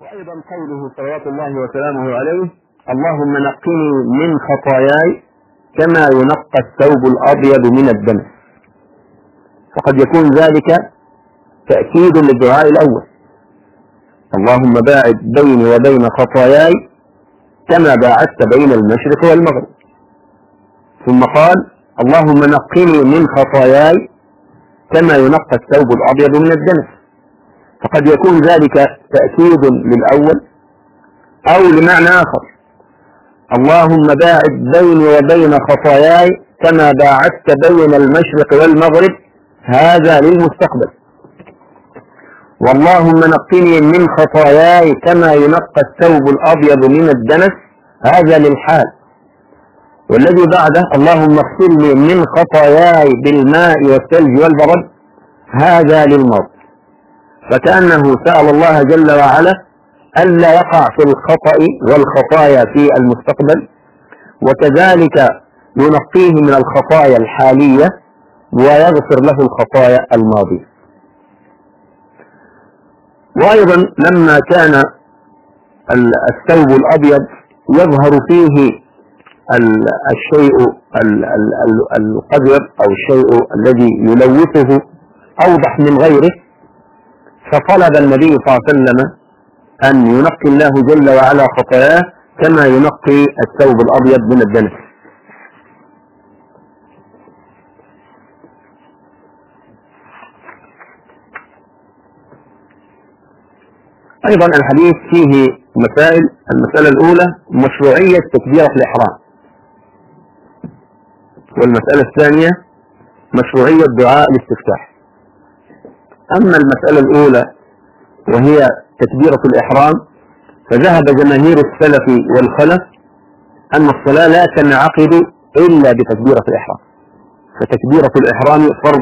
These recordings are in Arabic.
وأيضا قوله صلوات الله وسلامه عليه: اللهم نقني من خطاياي كما ينقى الثوب الأبيض من الدنس. فقد يكون ذلك تأكيد للدعاء الأول: اللهم باعد بيني وبين خطاياي كما باعدت بين المشرق والمغرب. ثم قال: اللهم نقني من خطاياي كما ينقى الثوب الأبيض من الدنس. فقد يكون ذلك تأكيد للأول أو لمعنى آخر: اللهم باعد بيني وبين خطاياي كما باعدت بين المشرق والمغرب، هذا للمستقبل. واللهم نقني من خطاياي كما ينقى الثوب الأبيض من الدنس، هذا للحال. والذي بعده: اللهم اغسلني من خطاياي بالماء والثلج والبرد، هذا للماضي. فكأنه سأل الله جل وعلا ألا يقع في الخطأ والخطايا في المستقبل، وكذلك ينقيه من الخطايا الحالية ويغفر له الخطايا الماضية. وأيضا لما كان الثوب الأبيض يظهر فيه الشيء القذر أو الشيء الذي يلوثه أوضح من غيره، فطلب النبي صلى الله عليه وسلم أن ينقي الله جل وعلا خطاياه كما ينقي الثوب الأبيض من الدنس. أيضا الحديث فيه مسائل. المسألة الأولى: مشروعية تكبيرة الإحرام. والمسألة الثانية: مشروعية دعاء الاستفتاح. أما المسألة الأولى وهي تكبيرة الإحرام، فذهب جماهير السلف والخلف أن الصلاة لا تنعقد إلا بتكبيرة الإحرام، فتكبيرة الإحرام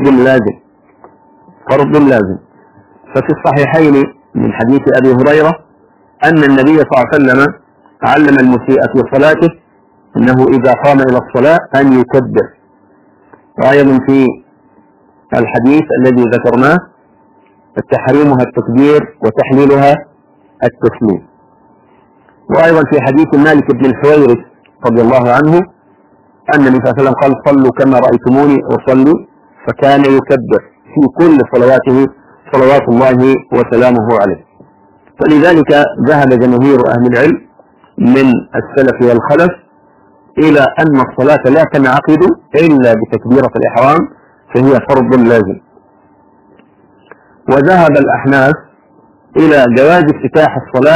فرض لازم. ففي الصحيحين من حديث أبي هريرة أن النبي صلى الله عليه وسلم علم المسيء في صلاته أنه إذا قام إلى الصلاة أن يكبر. وأيضا في الحديث الذي ذكرناه: تحريمها التكبير وتحليلها التسليم. وأيضا في حديث مالك بن الحويرث رضي الله عنه أن النبي صلى الله عليه وسلم قال: صلوا كما رأيتموني أصلي، فكان يكبر في كل صلواته صلوات الله وسلامه عليه. فلذلك ذهب جماهير أهل العلم من السلف والخلف إلى أن الصلاة لا تنعقد إلا بتكبيرة الإحرام، فهي فرض لازم. وذهب الأحناف إلى جواز افتتاح الصلاة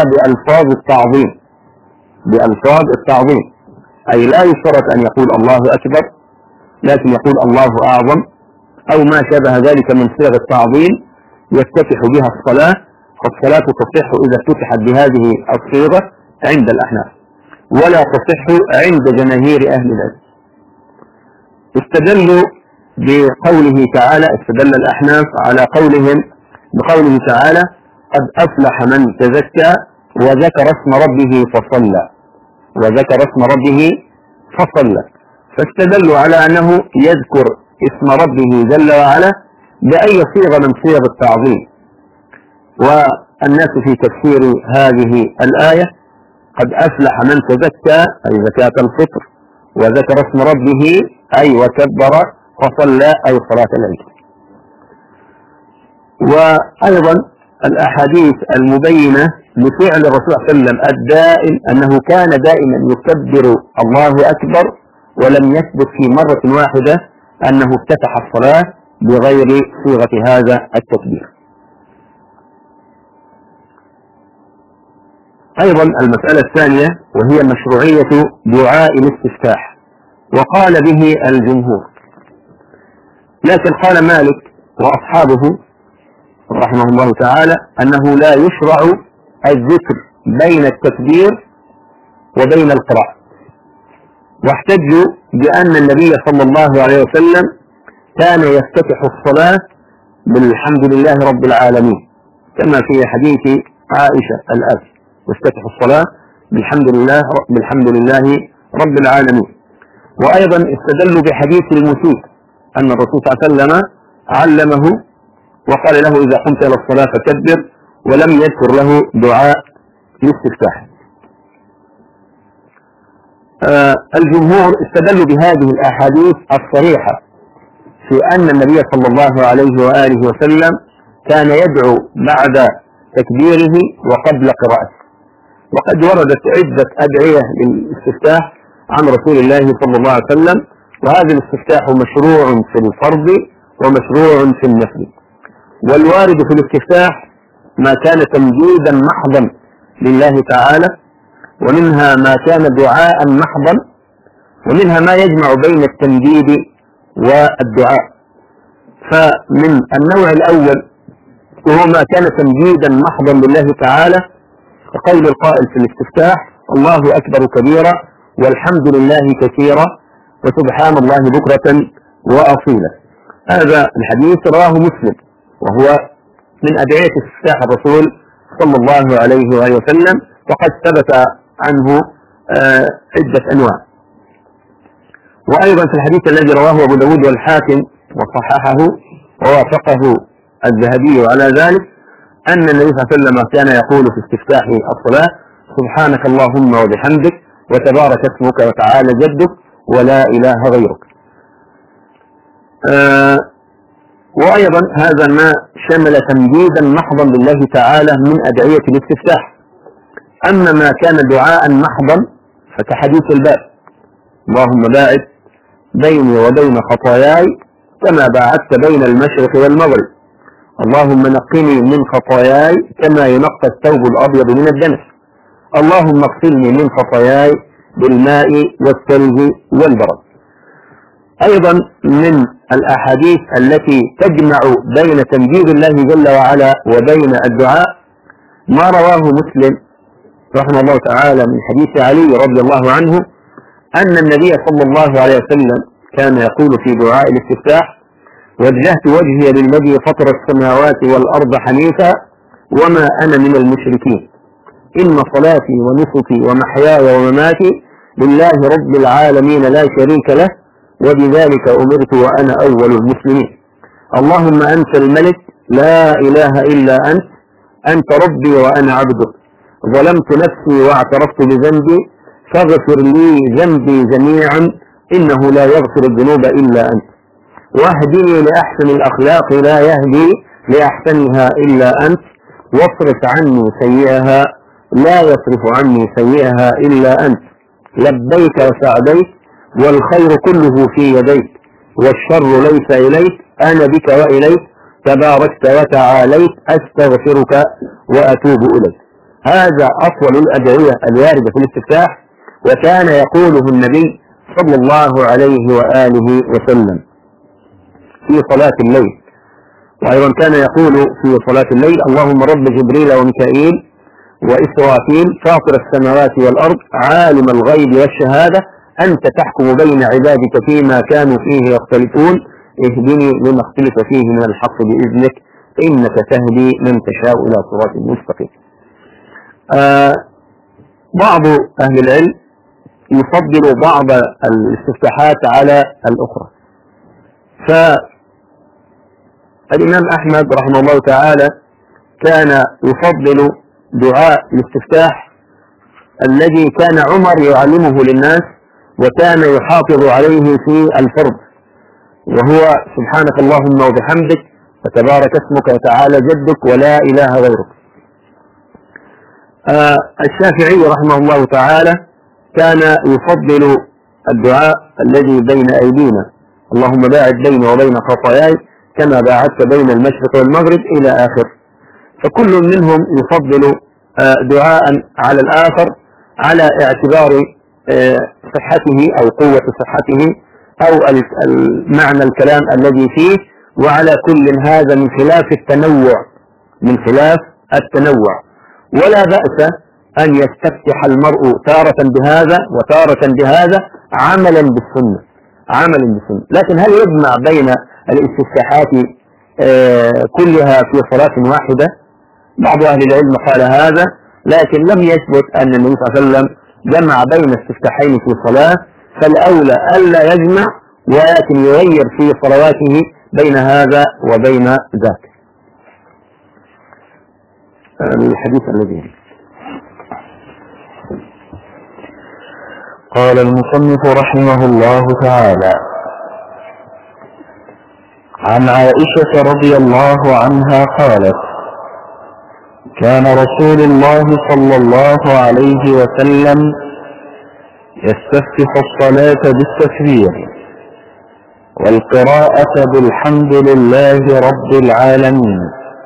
بألفاظ التعظيم، أي لا يشترط أن يقول الله أكبر، لكن يقول الله أعظم أو ما شابه ذلك من صيغ التعظيم يفتتح بها الصلاة. فالصلاة تصح إذا افتتحت بهذه الصيغة عند الأحناف، ولا تصح عند جماهير أهل العلم. استدلوا بقوله تعالى، استدل الأحناف على قولهم بقوله تعالى: قد أفلح من تزكى وذكر اسم ربه فصلى. فاستدلوا على أنه يذكر اسم ربه جل وعلا بأي صيغة من صيغ التعظيم. والناس في تفسير هذه الآية: قد أفلح من تزكى أي زكاة الفطر، وذكر اسم ربه أي وكبر، فصلى أي صلاة العيد. وأيضا الأحاديث المبينة لفعل الرسول صلى الله عليه وسلم الدائم أنه كان دائما يكبر الله أكبر، ولم يثبت في مرة واحدة أنه افتتح الصلاة بغير صيغة هذا التكبير. أيضا المسألة الثانية وهي مشروعية دعاء الاستفتاح، وقال به الجمهور، لكن قال مالك وأصحابه رحمه الله تعالى أنه لا يشرع الذكر بين التكبير وبين القراءة. واحتجوا بأن النبي صلى الله عليه وسلم كان يفتتح الصلاة بالحمد لله رب العالمين، كما في حديث عائشة الآتي: يفتتح الصلاة بالحمد لله رب العالمين. وأيضا استدلوا بحديث المسيء أن الرسول صلى الله عليه وسلم علمه وقال له: إذا قمت إلى الصلاة فكبر، ولم يذكر له دعاء الاستفتاح. الجمهور استدلوا بهذه الأحاديث الصريحة في أن النبي صلى الله عليه وآله وسلم كان يدعو بعد تكبيره وقبل قراءته، وقد وردت عدة أدعية للاستفتاح عن رسول الله صلى الله عليه وسلم، وهذا الاستفتاح مشروع في الفرض ومشروع في النفل. والوارد في الاستفتاح ما كان تمجيدا محضا لله تعالى، ومنها ما كان دعاء محضا، ومنها ما يجمع بين التمجيد والدعاء. فمن النوع الأول وهو ما كان تمجيدا محضا لله تعالى، كقول القائل في الاستفتاح: الله أكبر كبيرا والحمد لله كثيرا وسبحان الله بكرة وأصيلا. هذا الحديث رواه مسلم، وهو من أدعية استفتاح الرسول صلى الله عليه وآله وسلم، وقد ثبت عنه عدة أنواع. وأيضا في الحديث الذي رواه أبو داود والحاكم وصححه ووافقه الذهبي على ذلك، أن النبي صلى الله عليه وسلم كان يقول في استفتاح الصلاة: سبحانك اللهم وبحمدك وتبارك اسمك وتعالى جدك ولا إله غيرك. وأيضا هذا ما شمل تمجيدا محضا لله تعالى من أدعية الاستفتاح. أما ما كان دعاء محضا فكحديث الباب: اللهم باعد بيني وبين خطاياي كما باعدت بين المشرق والمغرب، اللهم نقني من خطاياي كما ينقى الثوب الأبيض من الدنس، اللهم اغسلني من خطاياي بالماء والثلج والبرد. أيضا من الأحاديث التي تجمع بين تمجيد الله جل وعلا وبين الدعاء ما رواه مسلم رحمه الله تعالى من حديث علي رضي الله عنه أن النبي صلى الله عليه وسلم كان يقول في دعاء الاستفتاح: وجهت وجهي للذي فطر السماوات والأرض حنيفا وما أنا من المشركين، إن صلاتي ونسكي ومحياي ومماتي لله رب العالمين لا شريك له وبذلك أمرت وأنا أول المسلمين، اللهم أنت الملك لا إله إلا أنت ربي وأنا عبدك، ظلمت نفسي واعترفت بذنبي فاغفر لي ذنبي جميعا إنه لا يغفر الذنوب إلا أنت، واهدني لأحسن الأخلاق لا يهدي لأحسنها إلا أنت، واصرف عني سيئها لا يصرف عني سيئها إلا أنت، لبيك وسعديك والخير كله في يديك والشر ليس إليك، أنا بك وإليك تباركت وتعاليت، أستغفرك وأتوب إليك. هذا أطول الأدعية الواردة في الاستفتاح، وكان يقوله النبي صلى الله عليه وآله وسلم في صلاة الليل. وأيضا كان يقول في صلاة الليل: اللهم رب جبريل وميكائيل وإسرافيل فاطر السماوات والأرض عالم الغيب والشهادة أنت تحكم بين عبادك فيما كانوا فيه يختلفون اهدني لما اختلف فيه من الحق بإذنك إنك تهدي من تشاء إلى صراط مستقيم. بعض أهل العلم يفضل بعض الاستفتاحات على الأخرى. فالإمام أحمد رحمه الله تعالى كان يفضل دعاء الاستفتاح الذي كان عمر يعلمه للناس وكان يحافظ عليه في الفرض، وهو سبحانك اللهم وبحمدك وتبارك اسمك وتعالى جدك ولا إله غيرك. الشافعي رحمه الله تعالى كان يفضل الدعاء الذي بين أيدينا: اللهم باعد بيني وبين خطاياي كما باعدت بين المشرق والمغرب إلى آخر. فكل منهم يفضل دعاء على الآخر على اعتبار صحته أو قوة صحته أو معنى الكلام الذي فيه، وعلى كل هذا من خلاف التنوع، ولا بأس أن يستفتح المرء تارة بهذا وتارة بهذا عملا بالسنة. لكن هل يجمع بين الاستفتاحات كلها في صلاة واحدة؟ بعض أهل العلم قال هذا، لكن لم يثبت أن النبي صلى الله عليه وسلم جمع بين استفتاحين في صلاة، فالأولى ألا يجمع ولكن يغير في صلواته بين هذا وبين ذاك. الحديث الذي قال المصنف رحمه الله تعالى: عن عائشة رضي الله عنها قالت: كان رسول الله صلى الله عليه وسلم يستفتح الصلاة بالتكبير والقراءة بالحمد لله رب العالمين،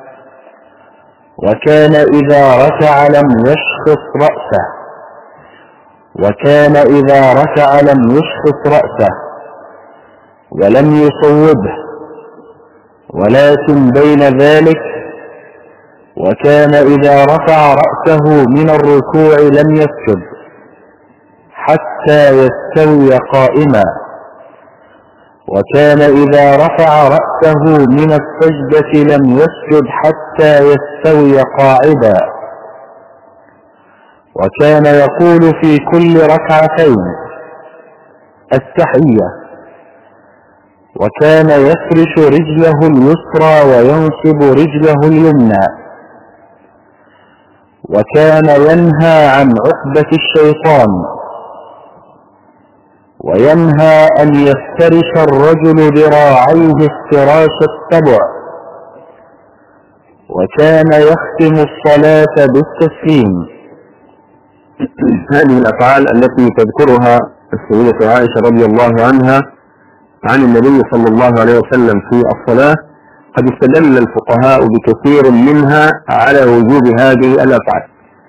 وكان إذا ركع لم يشخص رأسه ولم يصوبه، ولكن بين ذلك وكان إذا رفع رأسه من الركوع لم يسجد حتى يستوي قائما، وكان إذا رفع رأسه من السجدة لم يسجد حتى يستوي قاعدا، وكان يقول في كل ركعتين التحية، وكان يفرش رجله اليسرى وينصب رجله اليمنى، وكان ينهى عن عقبة الشيطان، وينهى أن يفترش الرجل ذراعيه افتراش السبع، وكان يختم الصلاة بالتسليم. هذه الأفعال التي تذكرها السيدة عائشة رضي الله عنها عن النبي صلى الله عليه وسلم في الصلاة قد استدل الفقهاء بكثير منها على وجوب هذه الأفعال،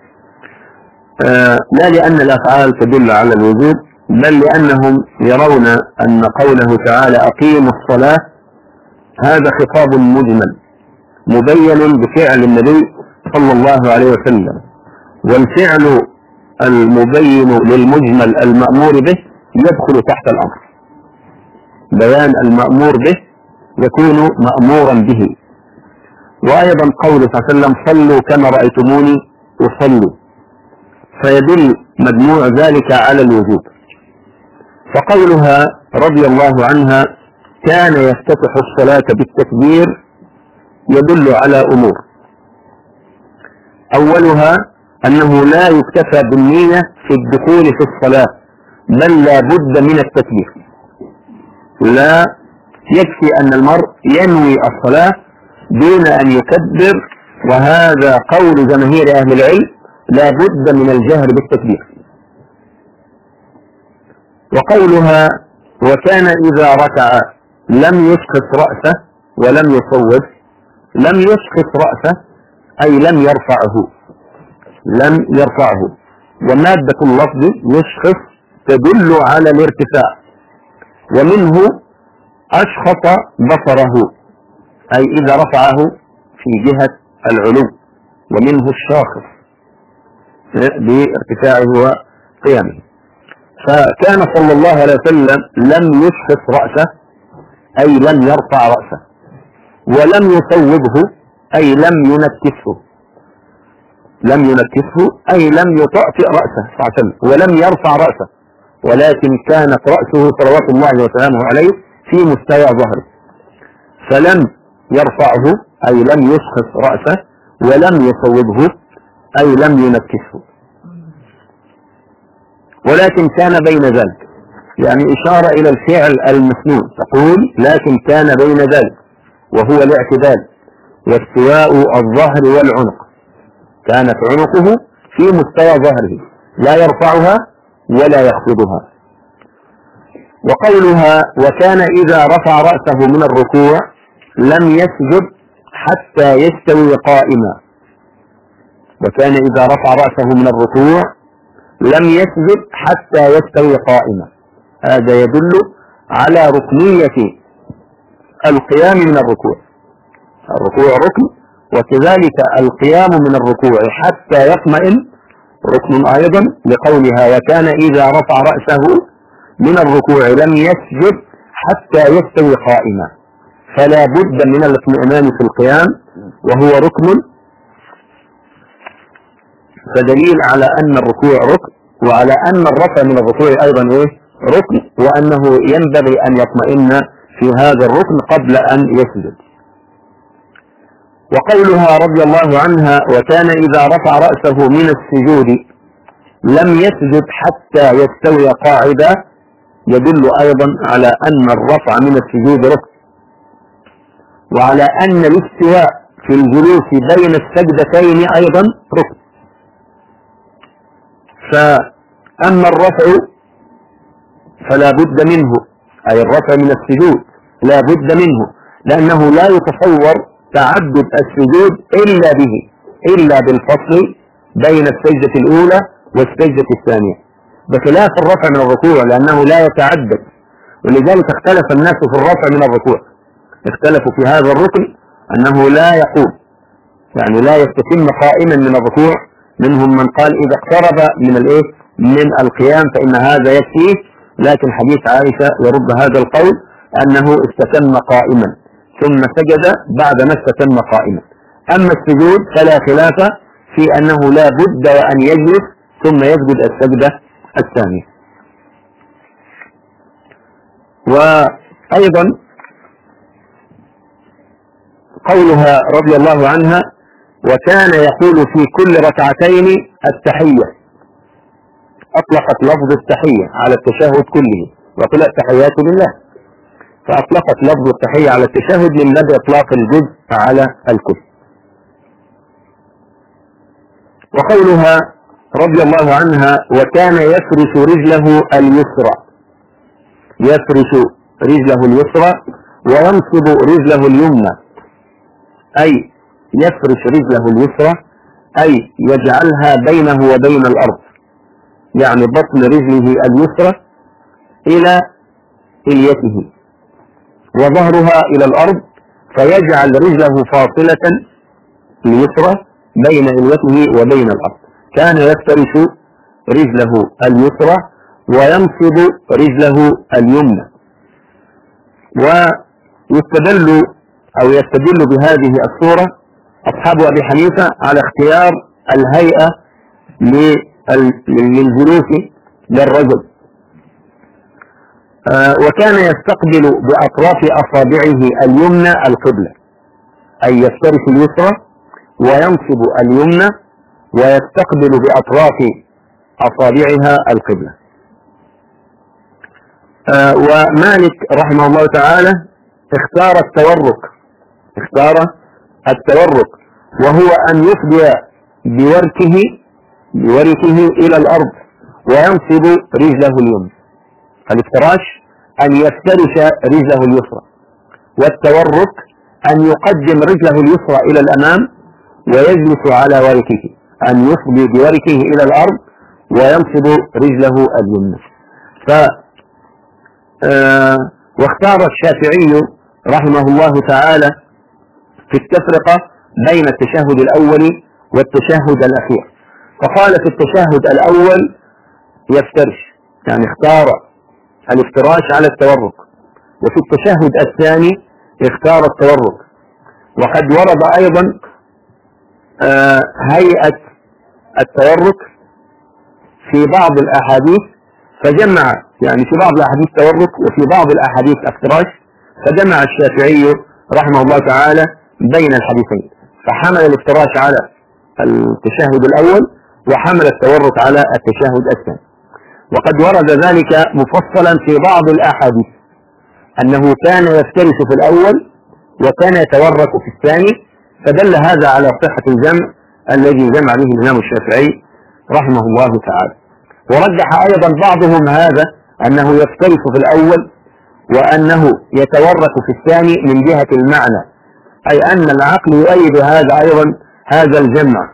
لا لأن الأفعال تدل على الوجوب، بل لأنهم يرون أن قوله تعالى أقيموا الصلاة هذا خطاب مجمل مبين بفعل النبي صلى الله عليه وسلم، والفعل المبين للمجمل المأمور به يدخل تحت الأمر، بيان المأمور به يكون مأمورا به. وأيضا قوله صلى الله عليه وسلم صلوا كما رأيتموني أصلوا، فيدل مجموع ذلك على الوجوب. فقولها رضي الله عنها كان يفتتح الصلاة بالتكبير يدل على أمور: أولها أنه لا يكتفى بالنية في الدخول في الصلاة، بل لا بد من التكبير، لا يكفي أن المرء ينوي الصلاة دون أن يكبر، وهذا قول جماهير أهل العلم، لا بد من الجهر بالتكبير. وقولها وكان إذا ركع لم يسقط رأسه ولم يصوب، لم يسقط رأسه أي لم يرفعه، ومادة اللفظ يسقط تدل على الارتفاع، ومنه أشخص بصره أي إذا رفعه في جهة العلو، ومنه الشاخص بارتفاعه وقيامه. فكان صلى الله عليه وسلم لم يشخص رأسه أي لم يرفع رأسه، ولم يصوبه أي لم ينكسه أي لم يطأطئ رأسه صلى الله عليه وسلم، ولم يرفع رأسه، ولكن كانت رأسه صلوات الله وسلامه عليه في مستوى ظهره، فلم يرفعه أي لم يشخص رأسه، ولم يصوبه أي لم ينكسه، ولكن كان بين ذلك، يعني إشارة إلى الفعل المسنون، تقول لكن كان بين ذلك، وهو الاعتدال واستواء الظهر والعنق، كانت عنقه في مستوى ظهره لا يرفعها ولا يخفضها. وقولها وكان إذا رفع رأسه من الركوع لم يسجد حتى يستوي قائما، وكان إذا رفع رأسه من الركوع لم يسجد حتى يستوي قائما، هذا يدل على ركنية القيام من الركوع، الركوع ركن، وكذلك القيام من الركوع حتى يطمئن ركن أيضا، لقولها وكان إذا رفع رأسه من الركوع لم يسجد حتى يستوي قائما، فلا بد من الاطمئنان في القيام وهو ركن، فدليل على أن الركوع ركن، وعلى أن الرفع من الركوع أيضا ركن، وأنه ينبغي أن يطمئن في هذا الركن قبل أن يسجد. وقولها رضي الله عنها وكان إذا رفع رأسه من السجود لم يسجد حتى يستوي قاعدا يدل أيضا على أن الرفع من السجود ركن، وعلى أن الاستواء في الجلوس بين السجدتين أيضا ركن. فأما الرفع فلا بد منه، أي الرفع من السجود لا بد منه، لأنه لا يتصور تعدد السجود إلا به، إلا بالفصل بين السجدة الأولى والسجدة الثانية، بخلاف الرفع من الركوع لأنه لا يتعدد. ولذلك اختلف الناس في الرفع من الركوع، اختلفوا في هذا الركن أنه لا يقوم، يعني لا يستتم قائما من الركوع. منهم من قال إذا اقترب من القيام فإن هذا يكفيه، لكن حديث عائشة يرد هذا القول أنه استتم قائما ثم سجد بعد ما استتم قائما. أما السجود فلا خلاف في أنه لا بد وأن يجلس ثم يسجد السجدة الثانية. وأيضا قولها رضي الله عنها وكان يقول في كل ركعتين التحية، أطلقت لفظ التحية على التشهد كله، وقال التحيات لله، فأطلقت لفظ التحية على التشهد من باب إطلاق الجزء على الكل. وقولها رضي الله عنها وكان يفرش رجله اليسرى، يفرش رجله اليسرى وينصب رجله اليمنى، أي يفرش رجله اليسرى أي يجعلها بينه وبين الأرض، يعني بطن رجله اليسرى إلى إليته وظهرها إلى الأرض، فيجعل رجله فاصلة اليسرى بين إليته وبين الأرض. كان يفترش رجله اليسرى وينصب رجله اليمنى. ويستدل بهذه الصورة أصحاب أبي حنيفة على اختيار الهيئة للجلوس للرجل. وكان يستقبل بأطراف أصابعه اليمنى القبلة، أي يفترش اليسرى وينصب اليمنى ويستقبل بأطراف أصابعها القبلة. ومالك رحمه الله تعالى اختار التورك، وهو أن يفضي بوركه إلى الأرض وينصب رجله اليمنى. الافتراش أن يفترش رجله اليسرى، والتورك أن يقدم رجله اليسرى إلى الأمام ويجلس على وركه، أن يفضي بوركه إلى الأرض وينصب رجله اليمنى. واختار الشافعي رحمه الله تعالى في التفرقة بين التشهد الأول والتشهد الأخير، فقال في التشهد الأول يفترش، يعني اختار الافتراش على التورك، وفي التشهد الثاني اختار التورك. وقد ورد أيضا هيئة التورك في بعض الأحاديث فجمع، يعني في بعض الأحاديث تورك وفي بعض الأحاديث افتراش، فجمع الشافعي رحمه الله تعالى بين الحديثين، فحمل الافتراش على التشهد الأول وحمل التورك على التشهد الثاني. وقد ورد ذلك مفصلا في بعض الأحاديث أنه كان يفترش في الأول وكان يتورك في الثاني، فدل هذا على صحة الجمع الذي جمع به الإمام الشافعي رحمه الله تعالى. ورجح أيضا بعضهم هذا أنه يفترش في الأول وأنه يتورك في الثاني من جهة المعنى، أي أن العقل يؤيد هذا الجمع،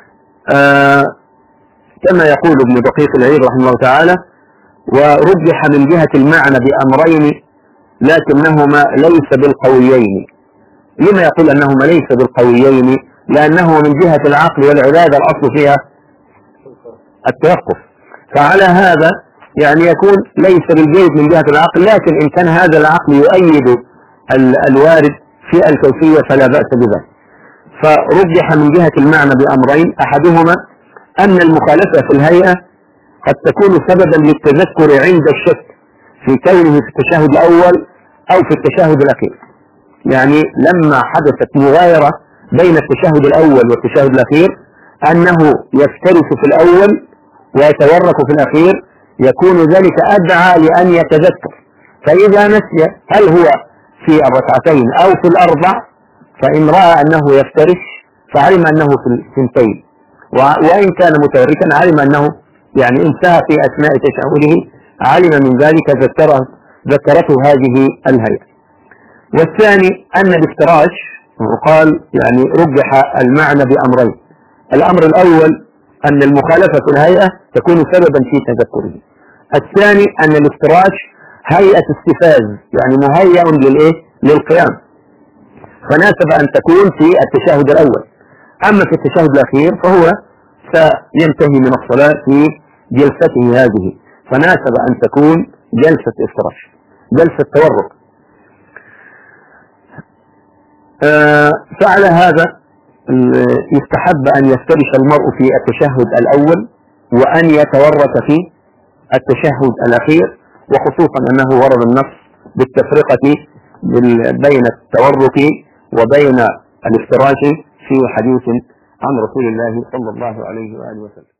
كما يقول ابن دقيق العيد رحمه الله تعالى. ورجح من جهة المعنى بأمرين لكنهما ليس بالقويين. لما يقول أنهما ليس بالقويين؟ لأنه من جهة العقل والعبادة الأصل فيها التوقف، فعلى هذا يعني يكون ليس بالجيد من جهة العقل، لكن إن كان هذا العقل يؤيد الوارد في الكيفية فلا بأس بذلك. فرجح من جهة المعنى بأمرين، أحدهما أن المخالفة في الهيئة قد تكون سببا للتذكر عند الشك في كونه في التشهد الأول أو في التشهد الأخير، يعني لما حدثت مغايرة بين التشهد الأول والتشهد الأخير أنه يفترس في الأول ويتورك في الأخير يكون ذلك أدعى لأن يتذكر. فإذا نسي هل هو في الركعتين أو في الأربع، فإن رأى أنه يفترش فعلم أنه في الثنتين، وإن كان متوركا علم أنه يعني انتهى في أثناء تشهده، علم من ذلك ذكرته هذه الهيئة. والثاني أن الافتراش وقال يعني رجح المعنى بأمرين. الأمر الأول أن المخالفة في الهيئة تكون سببا في تذكره. الثاني أن الافتراش هيئة استفاز، يعني مهيئ للقيام، فناسب أن تكون في التشهد الأول. أما في التشهد الأخير فهو سينتهي من الصلاة في جلسته هذه، فناسب أن تكون جلسة افتراش، جلسة تورك. فعلى هذا يستحب أن يفترش المرء في التشهد الأول وأن يتورك في التشهد الأخير، وخصوصا أنه ورد النص بالتفرقة بين التورك وبين الافتراش في حديث عن رسول الله صلى الله عليه وآله وسلم.